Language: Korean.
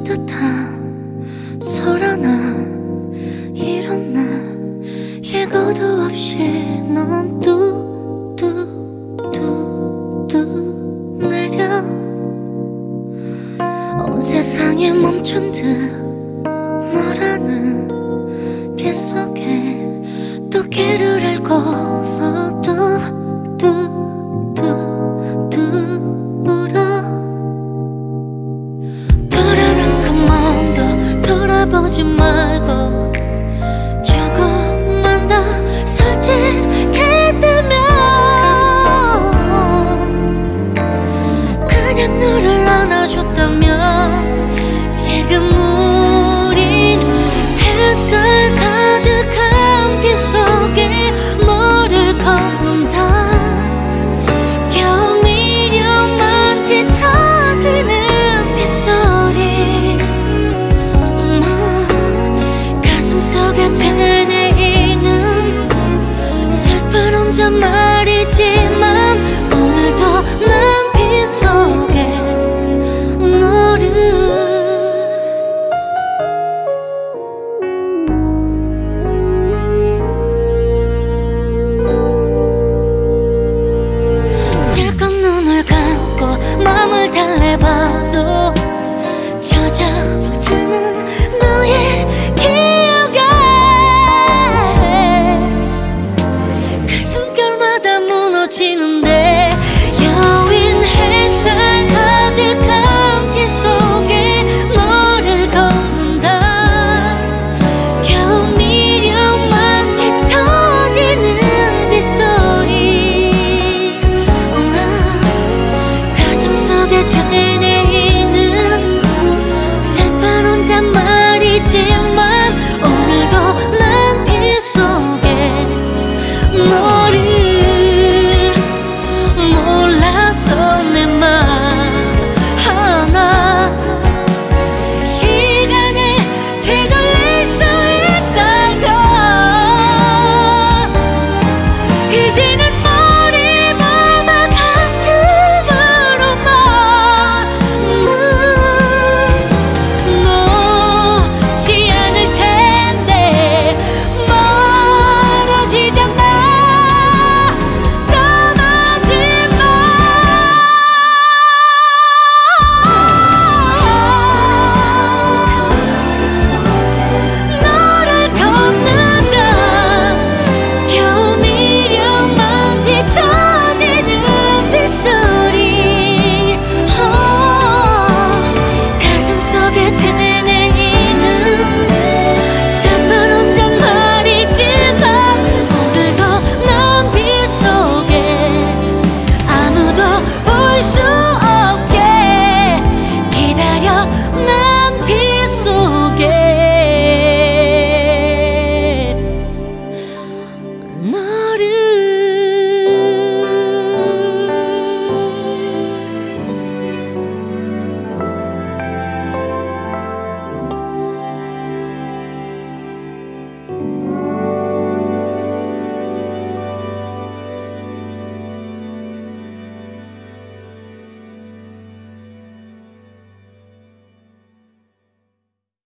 따뜻한 소라나 이런 날 예고도 없이 넌 뚝뚝뚝뚝 내려 온 세상이 멈춘 듯 너라는 길 속에 또 길을 잃고서 뚝뚝뚝뚝 울어. 그래는 그만 더 돌아보지 말고 조금만 더 솔직했다면 그냥 너를 안아줬다면 지금 우린 햇살 가득한 빛 속에 너를 걷는다. 겨우 미련만지 터지는 빗소리 가슴 속에 되뇌이는 슬픈 혼잣말이지만 오늘도 난 빛 속에 너를 질끈 눈을 감고 마음을 달래봐도 젖어드는 너의 기억에 그 숨결마다 무너지는데 여윈 햇살 가득한 빛 속에 너를 걷는다. 겨우 미련만지 터지는 빗소리 가슴 속에 되뇌이는 슬픈 혼잣말이지만 오늘도 난 빛 속에 너를 몰라서 내 맘 하나 시간을 되돌릴 수 있다면 이제는 머리보다 가슴으로만 놓지 않을 텐데 멀어지잖아. 떠나지 마. 너를 걷는다. 겨우 미련만지 터지는 빗소리 가슴 속에